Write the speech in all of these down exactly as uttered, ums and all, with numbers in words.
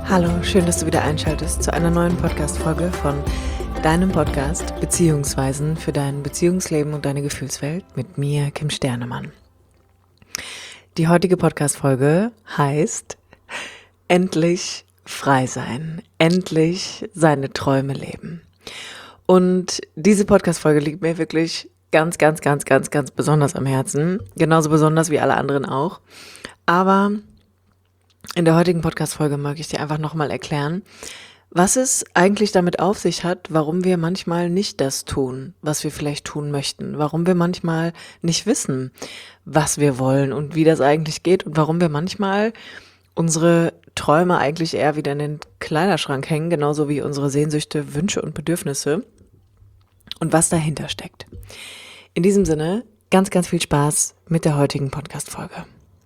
Hallo, schön, dass du wieder einschaltest zu einer neuen Podcast-Folge von deinem Podcast Beziehungsweisen für dein Beziehungsleben und deine Gefühlswelt mit mir, Kim Sternemann. Die heutige Podcast-Folge heißt Endlich frei sein, endlich seine Träume leben. Und diese Podcast-Folge liegt mir wirklich ganz, ganz, ganz, ganz, ganz besonders am Herzen. Genauso besonders wie alle anderen auch. Aber in der heutigen Podcast-Folge möchte ich dir einfach nochmal erklären, was es eigentlich damit auf sich hat, warum wir manchmal nicht das tun, was wir vielleicht tun möchten, warum wir manchmal nicht wissen, was wir wollen und wie das eigentlich geht und warum wir manchmal unsere Träume eigentlich eher wieder in den Kleiderschrank hängen, genauso wie unsere Sehnsüchte, Wünsche und Bedürfnisse und was dahinter steckt. In diesem Sinne, ganz, ganz viel Spaß mit der heutigen Podcast-Folge.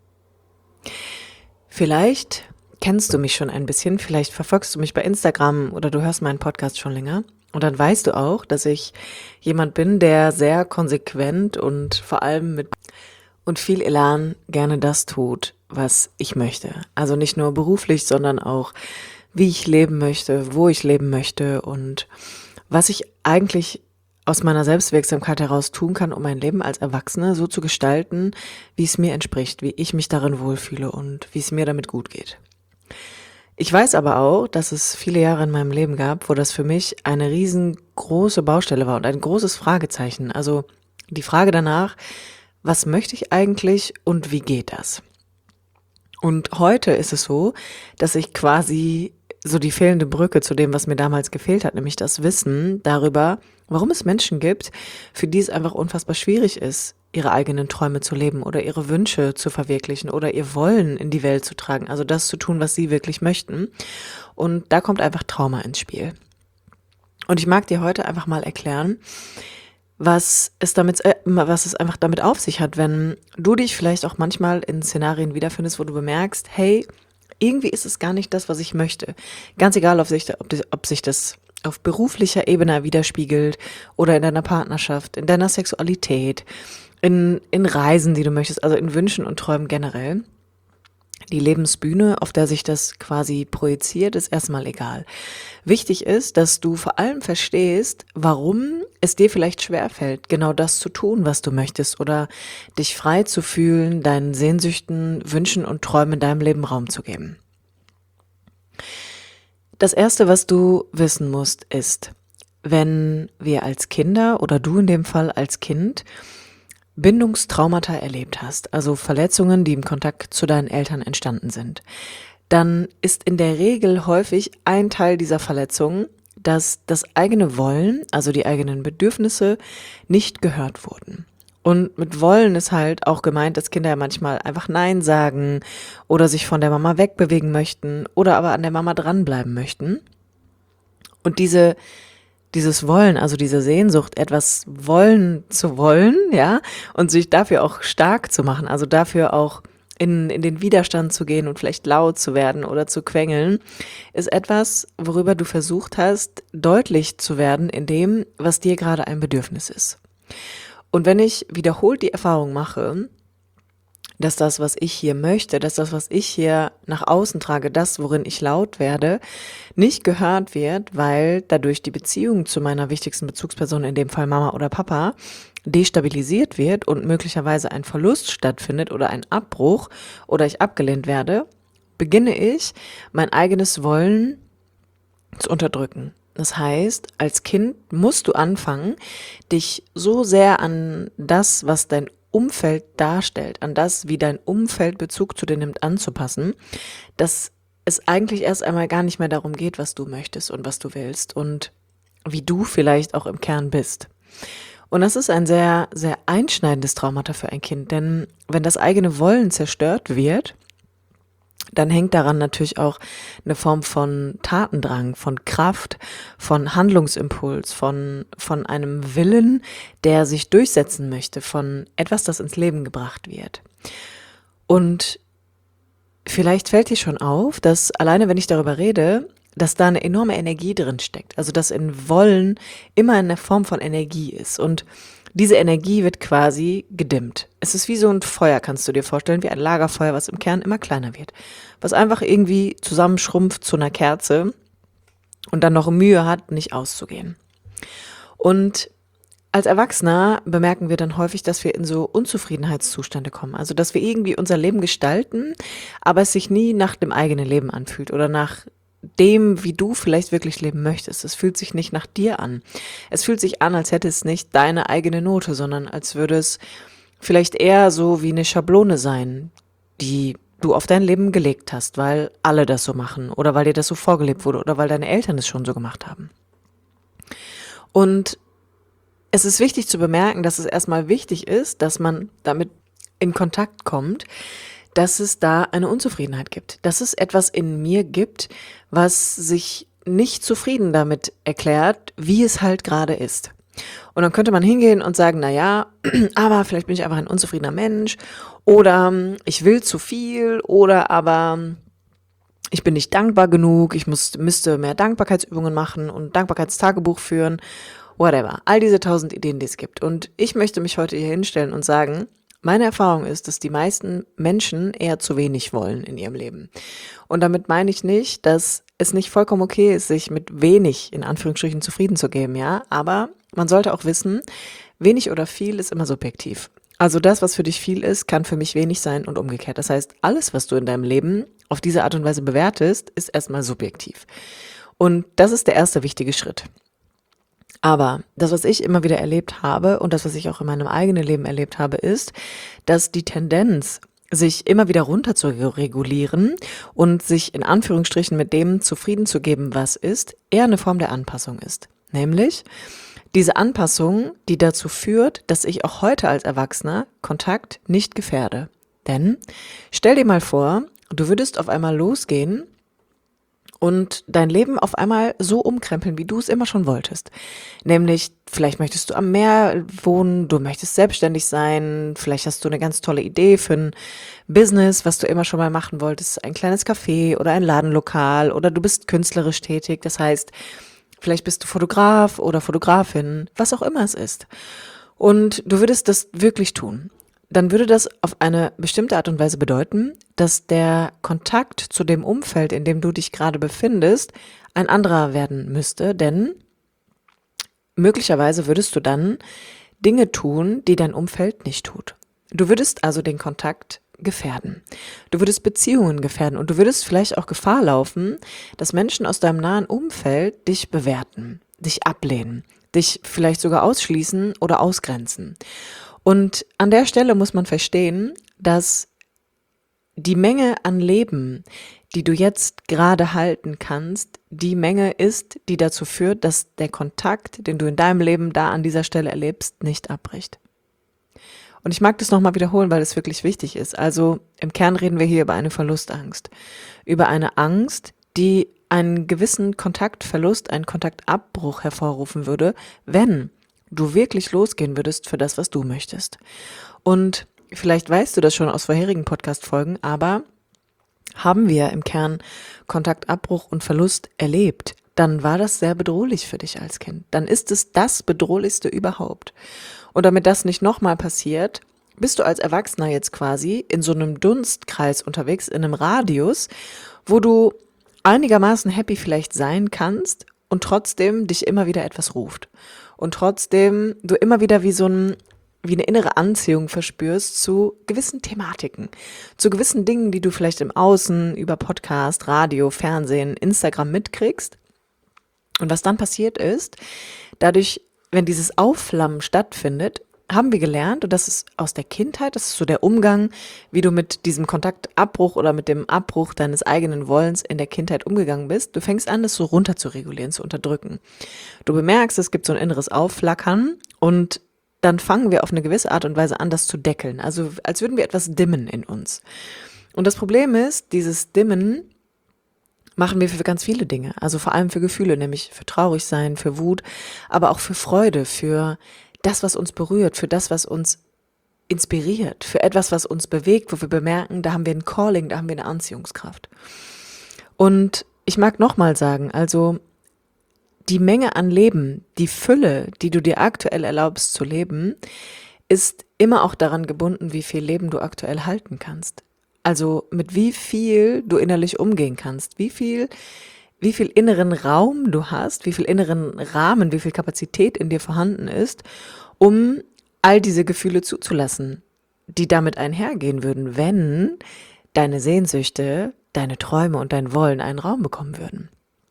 Vielleicht kennst du mich schon ein bisschen, vielleicht verfolgst du mich bei Instagram oder du hörst meinen Podcast schon länger und dann weißt du auch, dass ich jemand bin, der sehr konsequent und vor allem mit und viel Elan gerne das tut, was ich möchte. Also nicht nur beruflich, sondern auch, wie ich leben möchte, wo ich leben möchte und was ich eigentlich aus meiner Selbstwirksamkeit heraus tun kann, um mein Leben als Erwachsene so zu gestalten, wie es mir entspricht, wie ich mich darin wohlfühle und wie es mir damit gut geht. Ich weiß aber auch, dass es viele Jahre in meinem Leben gab, wo das für mich eine riesengroße Baustelle war und ein großes Fragezeichen. Also die Frage danach, was möchte ich eigentlich und wie geht das? Und heute ist es so, dass ich quasi so die fehlende Brücke zu dem, was mir damals gefehlt hat, nämlich das Wissen darüber, warum es Menschen gibt, für die es einfach unfassbar schwierig ist, ihre eigenen Träume zu leben oder ihre Wünsche zu verwirklichen oder ihr Wollen in die Welt zu tragen, also das zu tun, was sie wirklich möchten. Und da kommt einfach Trauma ins Spiel. Und ich mag dir heute einfach mal erklären, was es damit, äh, was es einfach damit auf sich hat, wenn du dich vielleicht auch manchmal in Szenarien wiederfindest, wo du bemerkst, hey, irgendwie ist es gar nicht das, was ich möchte. Ganz egal, ob sich, ob, ob sich das auf beruflicher Ebene widerspiegelt oder in deiner Partnerschaft, in deiner Sexualität, in, in Reisen, die du möchtest, also in Wünschen und Träumen generell. Die Lebensbühne, auf der sich das quasi projiziert, ist erstmal egal. Wichtig ist, dass du vor allem verstehst, warum es dir vielleicht schwerfällt, genau das zu tun, was du möchtest oder dich frei zu fühlen, deinen Sehnsüchten, Wünschen und Träumen in deinem Leben Raum zu geben. Das Erste, was du wissen musst, ist, wenn wir als Kinder oder du in dem Fall als Kind Bindungstraumata erlebt hast, also Verletzungen, die im Kontakt zu deinen Eltern entstanden sind, dann ist in der Regel häufig ein Teil dieser Verletzung, dass das eigene Wollen, also die eigenen Bedürfnisse, nicht gehört wurden. Und mit Wollen ist halt auch gemeint, dass Kinder ja manchmal einfach Nein sagen oder sich von der Mama wegbewegen möchten oder aber an der Mama dranbleiben möchten. Und diese Dieses Wollen, also diese Sehnsucht, etwas wollen zu wollen, ja, und sich dafür auch stark zu machen, also dafür auch in, in den Widerstand zu gehen und vielleicht laut zu werden oder zu quengeln, ist etwas, worüber du versucht hast, deutlich zu werden in dem, was dir gerade ein Bedürfnis ist. Und wenn ich wiederholt die Erfahrung mache, dass das, was ich hier möchte, dass das, was ich hier nach außen trage, das, worin ich laut werde, nicht gehört wird, weil dadurch die Beziehung zu meiner wichtigsten Bezugsperson, in dem Fall Mama oder Papa, destabilisiert wird und möglicherweise ein Verlust stattfindet oder ein Abbruch oder ich abgelehnt werde, beginne ich, mein eigenes Wollen zu unterdrücken. Das heißt, als Kind musst du anfangen, dich so sehr an das, was dein Umfeld darstellt, an das, wie dein Umfeld Bezug zu dir nimmt, anzupassen, dass es eigentlich erst einmal gar nicht mehr darum geht, was du möchtest und was du willst und wie du vielleicht auch im Kern bist. Und das ist ein sehr, sehr einschneidendes Traumata für ein Kind, denn wenn das eigene Wollen zerstört wird, dann hängt daran natürlich auch eine Form von Tatendrang, von Kraft, von Handlungsimpuls, von, von einem Willen, der sich durchsetzen möchte, von etwas, das ins Leben gebracht wird. Und vielleicht fällt dir schon auf, dass alleine, wenn ich darüber rede, dass da eine enorme Energie drin steckt. Also dass in Wollen immer eine Form von Energie ist. Und Diese Energie wird quasi gedimmt. Es ist wie so ein Feuer, kannst du dir vorstellen, wie ein Lagerfeuer, was im Kern immer kleiner wird. Was einfach irgendwie zusammenschrumpft zu einer Kerze und dann noch Mühe hat, nicht auszugehen. Und als Erwachsener bemerken wir dann häufig, dass wir in so Unzufriedenheitszustände kommen. Also, dass wir irgendwie unser Leben gestalten, aber es sich nie nach dem eigenen Leben anfühlt oder nach dem, wie du vielleicht wirklich leben möchtest. Es fühlt sich nicht nach dir an. Es fühlt sich an, als hätte es nicht deine eigene Note, sondern als würde es vielleicht eher so wie eine Schablone sein, die du auf dein Leben gelegt hast, weil alle das so machen oder weil dir das so vorgelebt wurde oder weil deine Eltern es schon so gemacht haben. Und es ist wichtig zu bemerken, dass es erstmal wichtig ist, dass man damit in Kontakt kommt, dass es da eine Unzufriedenheit gibt, dass es etwas in mir gibt, was sich nicht zufrieden damit erklärt, wie es halt gerade ist. Und dann könnte man hingehen und sagen, na ja, aber vielleicht bin ich einfach ein unzufriedener Mensch oder ich will zu viel oder aber ich bin nicht dankbar genug, ich muss, müsste mehr Dankbarkeitsübungen machen und Dankbarkeitstagebuch führen. Whatever. All diese tausend Ideen, die es gibt. Und ich möchte mich heute hier hinstellen und sagen, meine Erfahrung ist, dass die meisten Menschen eher zu wenig wollen in ihrem Leben. Und damit meine ich nicht, dass es nicht vollkommen okay ist, sich mit wenig, in Anführungsstrichen, zufrieden zu geben, ja. Aber man sollte auch wissen, wenig oder viel ist immer subjektiv. Also das, was für dich viel ist, kann für mich wenig sein und umgekehrt. Das heißt, alles, was du in deinem Leben auf diese Art und Weise bewertest, ist erstmal subjektiv. Und das ist der erste wichtige Schritt. Aber das, was ich immer wieder erlebt habe und das, was ich auch in meinem eigenen Leben erlebt habe, ist, dass die Tendenz, sich immer wieder runter zu regulieren und sich in Anführungsstrichen mit dem zufrieden zu geben, was ist, eher eine Form der Anpassung ist. Nämlich diese Anpassung, die dazu führt, dass ich auch heute als Erwachsener Kontakt nicht gefährde. Denn stell dir mal vor, du würdest auf einmal losgehen und dein Leben auf einmal so umkrempeln, wie du es immer schon wolltest. Nämlich, vielleicht möchtest du am Meer wohnen, du möchtest selbstständig sein, vielleicht hast du eine ganz tolle Idee für ein Business, was du immer schon mal machen wolltest, ein kleines Café oder ein Ladenlokal oder du bist künstlerisch tätig, das heißt, vielleicht bist du Fotograf oder Fotografin, was auch immer es ist. Und du würdest das wirklich tun. Dann würde das auf eine bestimmte Art und Weise bedeuten, dass der Kontakt zu dem Umfeld, in dem du dich gerade befindest, ein anderer werden müsste, denn möglicherweise würdest du dann Dinge tun, die dein Umfeld nicht tut. Du würdest also den Kontakt gefährden. Du würdest Beziehungen gefährden und du würdest vielleicht auch Gefahr laufen, dass Menschen aus deinem nahen Umfeld dich bewerten, dich ablehnen, dich vielleicht sogar ausschließen oder ausgrenzen. Und an der Stelle muss man verstehen, dass die Menge an Leben, die du jetzt gerade halten kannst, die Menge ist, die dazu führt, dass der Kontakt, den du in deinem Leben da an dieser Stelle erlebst, nicht abbricht. Und ich mag das nochmal wiederholen, weil es wirklich wichtig ist. Also im Kern reden wir hier über eine Verlustangst. Über eine Angst, die einen gewissen Kontaktverlust, einen Kontaktabbruch hervorrufen würde, wenn du wirklich losgehen würdest für das, was du möchtest. Und vielleicht weißt du das schon aus vorherigen Podcast-Folgen, aber haben wir im Kern Kontaktabbruch und Verlust erlebt, dann war das sehr bedrohlich für dich als Kind. Dann ist es das Bedrohlichste überhaupt. Und damit das nicht nochmal passiert, bist du als Erwachsener jetzt quasi in so einem Dunstkreis unterwegs, in einem Radius, wo du einigermaßen happy vielleicht sein kannst und trotzdem dich immer wieder etwas ruft. Und trotzdem du immer wieder wie so ein, wie eine innere Anziehung verspürst zu gewissen Thematiken, zu gewissen Dingen, die du vielleicht im Außen über Podcast, Radio, Fernsehen, Instagram mitkriegst. Und was dann passiert ist, dadurch, wenn dieses Aufflammen stattfindet, haben wir gelernt, und das ist aus der Kindheit, das ist so der Umgang, wie du mit diesem Kontaktabbruch oder mit dem Abbruch deines eigenen Wollens in der Kindheit umgegangen bist. Du fängst an, das so runter zu regulieren, zu unterdrücken. Du bemerkst, es gibt so ein inneres Aufflackern und dann fangen wir auf eine gewisse Art und Weise an, das zu deckeln. Also als würden wir etwas dimmen in uns. Und das Problem ist, dieses Dimmen machen wir für ganz viele Dinge, also vor allem für Gefühle, nämlich für Traurigsein, für Wut, aber auch für Freude, für das, was uns berührt, für das, was uns inspiriert, für etwas, was uns bewegt, wo wir bemerken, da haben wir ein Calling, da haben wir eine Anziehungskraft. Und ich mag nochmal sagen, also die Menge an Leben, die Fülle, die du dir aktuell erlaubst zu leben, ist immer auch daran gebunden, wie viel Leben du aktuell halten kannst. Also mit wie viel du innerlich umgehen kannst, wie viel, wie viel inneren Raum du hast, wie viel inneren Rahmen, wie viel Kapazität in dir vorhanden ist, um all diese Gefühle zuzulassen, die damit einhergehen würden, wenn deine Sehnsüchte, deine Träume und dein Wollen einen Raum bekommen würden.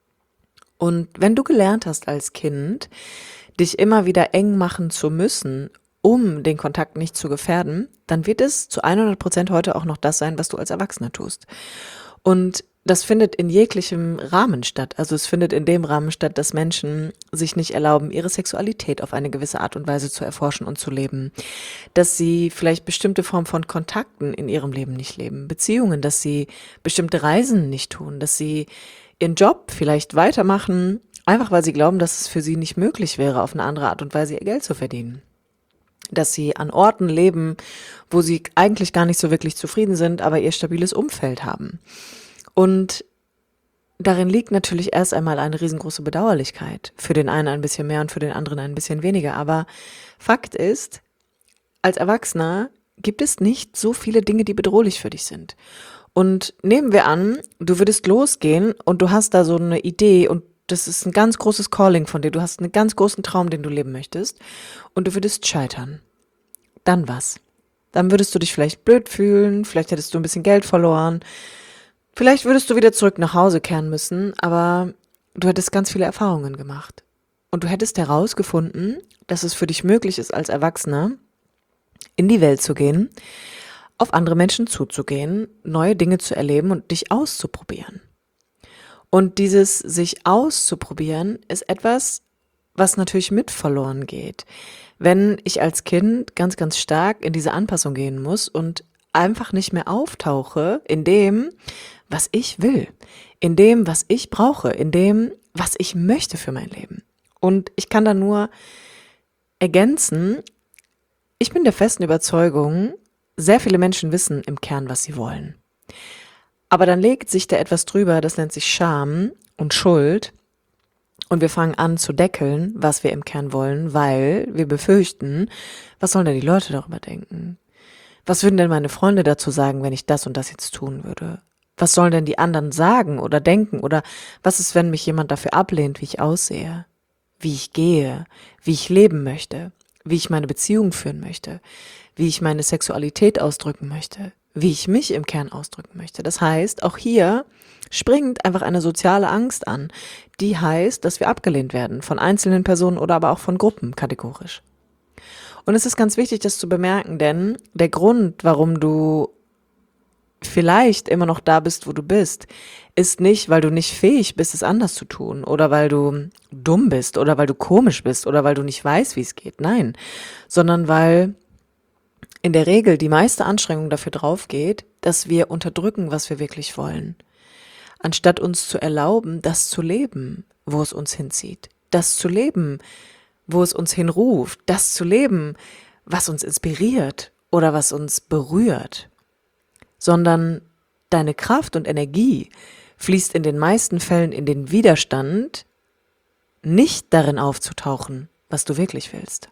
Und wenn du gelernt hast als Kind, dich immer wieder eng machen zu müssen, um den Kontakt nicht zu gefährden, dann wird es zu hundert Prozent heute auch noch das sein, was du als Erwachsener tust. Und das findet in jeglichem Rahmen statt. Also es findet in dem Rahmen statt, dass Menschen sich nicht erlauben, ihre Sexualität auf eine gewisse Art und Weise zu erforschen und zu leben. Dass sie vielleicht bestimmte Formen von Kontakten in ihrem Leben nicht leben. Beziehungen, dass sie bestimmte Reisen nicht tun. Dass sie ihren Job vielleicht weitermachen, einfach weil sie glauben, dass es für sie nicht möglich wäre, auf eine andere Art und Weise ihr Geld zu verdienen. Dass sie an Orten leben, wo sie eigentlich gar nicht so wirklich zufrieden sind, aber ihr stabiles Umfeld haben. Und darin liegt natürlich erst einmal eine riesengroße Bedauerlichkeit. Für den einen ein bisschen mehr und für den anderen ein bisschen weniger. Aber Fakt ist, als Erwachsener gibt es nicht so viele Dinge, die bedrohlich für dich sind. Und nehmen wir an, du würdest losgehen und du hast da so eine Idee und das ist ein ganz großes Calling von dir. Du hast einen ganz großen Traum, den du leben möchtest und du würdest scheitern. Dann was? Dann würdest du dich vielleicht blöd fühlen, vielleicht hättest du ein bisschen Geld verloren, vielleicht würdest du wieder zurück nach Hause kehren müssen, aber du hättest ganz viele Erfahrungen gemacht. Und du hättest herausgefunden, dass es für dich möglich ist, als Erwachsener in die Welt zu gehen, auf andere Menschen zuzugehen, neue Dinge zu erleben und dich auszuprobieren. Und dieses sich auszuprobieren ist etwas, was natürlich mit verloren geht, wenn ich als Kind ganz, ganz stark in diese Anpassung gehen muss und einfach nicht mehr auftauche in dem, was ich will, in dem, was ich brauche, in dem, was ich möchte für mein Leben. Und ich kann da nur ergänzen, ich bin der festen Überzeugung, sehr viele Menschen wissen im Kern, was sie wollen. Aber dann legt sich da etwas drüber, das nennt sich Scham und Schuld. Und wir fangen an zu deckeln, was wir im Kern wollen, weil wir befürchten, was sollen denn die Leute darüber denken? Was würden denn meine Freunde dazu sagen, wenn ich das und das jetzt tun würde? Was sollen denn die anderen sagen oder denken? Oder was ist, wenn mich jemand dafür ablehnt, wie ich aussehe, wie ich gehe, wie ich leben möchte, wie ich meine Beziehung führen möchte, wie ich meine Sexualität ausdrücken möchte, wie ich mich im Kern ausdrücken möchte. Das heißt, auch hier springt einfach eine soziale Angst an, die heißt, dass wir abgelehnt werden von einzelnen Personen oder aber auch von Gruppen kategorisch. Und es ist ganz wichtig, das zu bemerken, denn der Grund, warum du vielleicht immer noch da bist, wo du bist, ist nicht, weil du nicht fähig bist, es anders zu tun oder weil du dumm bist oder weil du komisch bist oder weil du nicht weißt, wie es geht. Nein, sondern weil in der Regel die meiste Anstrengung dafür drauf geht, dass wir unterdrücken, was wir wirklich wollen, anstatt uns zu erlauben, das zu leben, wo es uns hinzieht, das zu leben, wo es uns hinruft, das zu leben, was uns inspiriert oder was uns berührt, sondern deine Kraft und Energie fließt in den meisten Fällen in den Widerstand, nicht darin aufzutauchen, was du wirklich willst.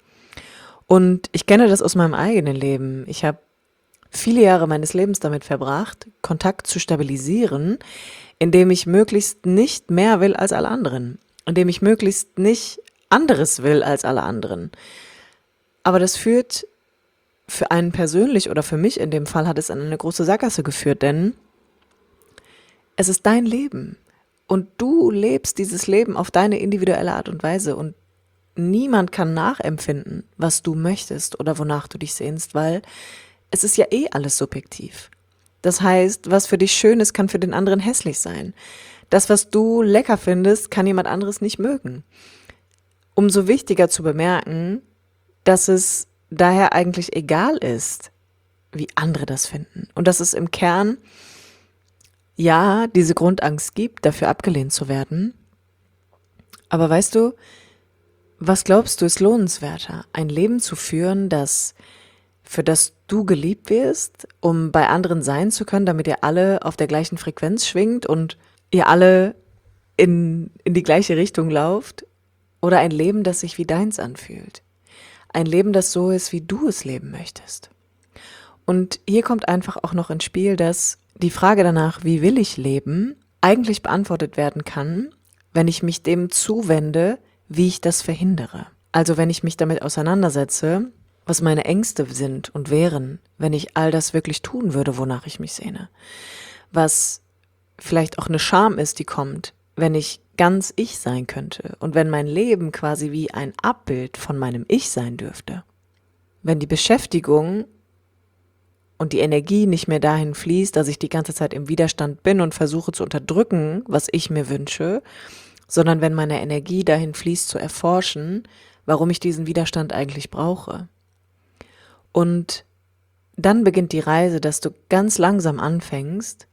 Und ich kenne das aus meinem eigenen Leben. Ich habe viele Jahre meines Lebens damit verbracht, Kontakt zu stabilisieren, indem ich möglichst nicht mehr will als alle anderen, indem ich möglichst nicht anderes will als alle anderen. Aber das führt für einen persönlich oder für mich in dem Fall hat es an eine große Sackgasse geführt, denn es ist dein Leben und du lebst dieses Leben auf deine individuelle Art und Weise und niemand kann nachempfinden, was du möchtest oder wonach du dich sehnst, weil es ist ja eh alles subjektiv. Das heißt, was für dich schön ist, kann für den anderen hässlich sein. Das, was du lecker findest, kann jemand anderes nicht mögen. Umso wichtiger zu bemerken, dass es daher eigentlich egal ist, wie andere das finden. Und dass es im Kern, ja, diese Grundangst gibt, dafür abgelehnt zu werden. Aber weißt du, was glaubst du ist lohnenswerter? Ein Leben zu führen, das, für das du geliebt wirst, um bei anderen sein zu können, damit ihr alle auf der gleichen Frequenz schwingt und ihr alle in, in die gleiche Richtung lauft oder ein Leben, das sich wie deins anfühlt. Ein Leben, das so ist, wie du es leben möchtest. Und hier kommt einfach auch noch ins Spiel, dass die Frage danach, wie will ich leben, eigentlich beantwortet werden kann, wenn ich mich dem zuwende, wie ich das verhindere. Also wenn ich mich damit auseinandersetze, was meine Ängste sind und wären, wenn ich all das wirklich tun würde, wonach ich mich sehne. Was vielleicht auch eine Scham ist, die kommt, wenn ich ganz ich sein könnte und wenn mein Leben quasi wie ein Abbild von meinem Ich sein dürfte. Wenn die Beschäftigung und die Energie nicht mehr dahin fließt, dass ich die ganze Zeit im Widerstand bin und versuche zu unterdrücken, was ich mir wünsche, sondern wenn meine Energie dahin fließt, zu erforschen, warum ich diesen Widerstand eigentlich brauche. Und dann beginnt die Reise, dass du ganz langsam anfängst,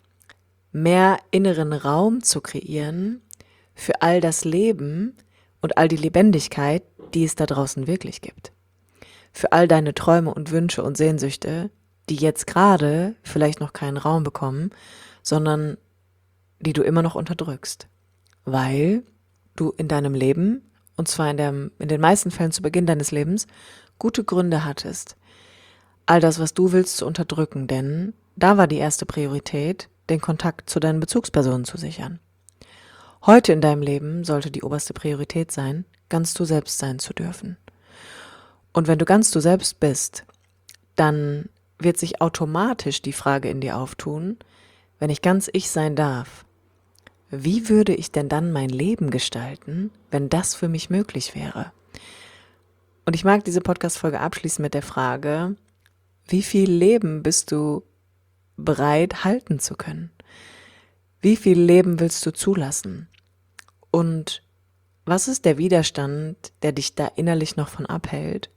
mehr inneren Raum zu kreieren für all das Leben und all die Lebendigkeit, die es da draußen wirklich gibt. Für all deine Träume und Wünsche und Sehnsüchte, die jetzt gerade vielleicht noch keinen Raum bekommen, sondern die du immer noch unterdrückst, weil du in deinem Leben, und zwar in, der, in den meisten Fällen zu Beginn deines Lebens, gute Gründe hattest, all das, was du willst, zu unterdrücken, denn da war die erste Priorität, den Kontakt zu deinen Bezugspersonen zu sichern. Heute in deinem Leben sollte die oberste Priorität sein, ganz du selbst sein zu dürfen. Und wenn du ganz du selbst bist, dann wird sich automatisch die Frage in dir auftun, wenn ich ganz ich sein darf, wie würde ich denn dann mein Leben gestalten, wenn das für mich möglich wäre? Und ich mag diese Podcast-Folge abschließen mit der Frage, wie viel Leben bist du bereit halten zu können? Wie viel Leben willst du zulassen? Und was ist der Widerstand, der dich da innerlich noch von abhält?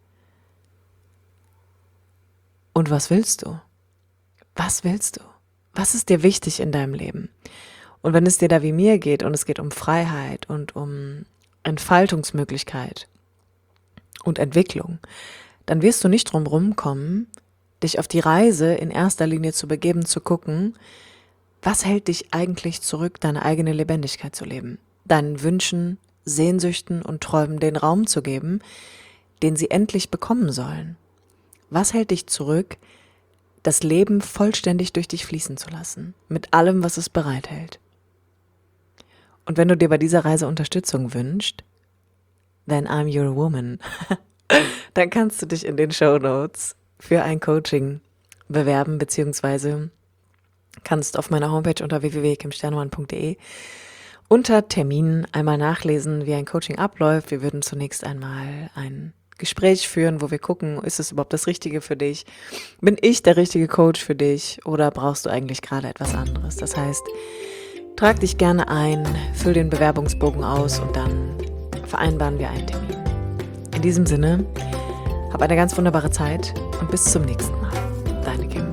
Und was willst du? Was willst du? Was ist dir wichtig in deinem Leben? Und wenn es dir da wie mir geht und es geht um Freiheit und um Entfaltungsmöglichkeit und Entwicklung, dann wirst du nicht drum rumkommen, dich auf die Reise in erster Linie zu begeben, zu gucken, was hält dich eigentlich zurück, deine eigene Lebendigkeit zu leben, deinen Wünschen, Sehnsüchten und Träumen den Raum zu geben, den sie endlich bekommen sollen. Was hält dich zurück, das Leben vollständig durch dich fließen zu lassen, mit allem, was es bereithält? Und wenn du dir bei dieser Reise Unterstützung wünschst, then I'm your woman. Dann kannst du dich in den Shownotes für ein Coaching bewerben, beziehungsweise kannst auf meiner Homepage unter w w w punkt kim sternemann punkt d e unter Terminen einmal nachlesen, wie ein Coaching abläuft. Wir würden zunächst einmal ein Gespräch führen, wo wir gucken, ist es überhaupt das Richtige für dich? Bin ich der richtige Coach für dich oder brauchst du eigentlich gerade etwas anderes? Das heißt, trag dich gerne ein, füll den Bewerbungsbogen aus und dann vereinbaren wir einen Termin. In diesem Sinne, hab eine ganz wunderbare Zeit und bis zum nächsten Mal. Deine Kim.